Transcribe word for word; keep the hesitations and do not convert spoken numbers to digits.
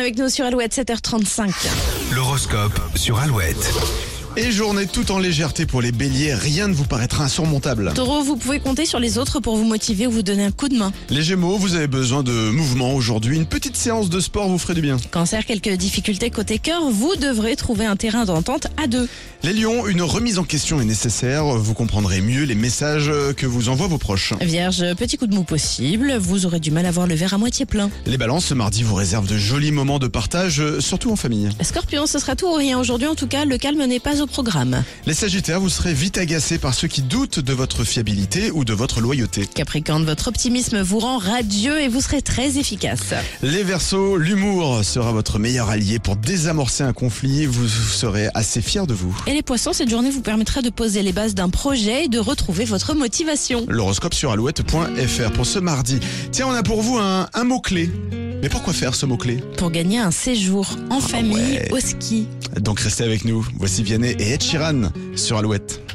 avec nous sur Alouette, sept heures trente-cinq. L'horoscope sur Alouette. Et journée tout en légèreté pour les béliers, rien ne vous paraîtra insurmontable. Taureau, vous pouvez compter sur les autres pour vous motiver ou vous donner un coup de main. Les gémeaux, vous avez besoin de mouvement aujourd'hui, une petite séance de sport vous ferait du bien. Cancer, quelques difficultés côté cœur, vous devrez trouver un terrain d'entente à deux. Les lions, une remise en question est nécessaire, vous comprendrez mieux les messages que vous envoient vos proches. Vierge, petit coup de mou possible, vous aurez du mal à voir le verre à moitié plein. Les balances, ce mardi vous réserve de jolis moments de partage, surtout en famille. Scorpion, ce sera tout ou rien aujourd'hui, en tout cas, le calme n'est pas au programme. Les sagittaires, vous serez vite agacés par ceux qui doutent de votre fiabilité ou de votre loyauté. Capricorne, votre optimisme vous rend radieux et vous serez très efficace. Les verseaux, l'humour sera votre meilleur allié pour désamorcer un conflit, vous serez assez fiers de vous. Et les poissons, cette journée vous permettra de poser les bases d'un projet et de retrouver votre motivation. L'horoscope sur alouette point f r pour ce mardi. Tiens, on a pour vous un, un mot-clé. Mais pourquoi faire ce mot-clé? Pour gagner un séjour en famille ouais. au ski. Donc restez avec nous. Voici Vianney et Ed Sheeran sur Alouette.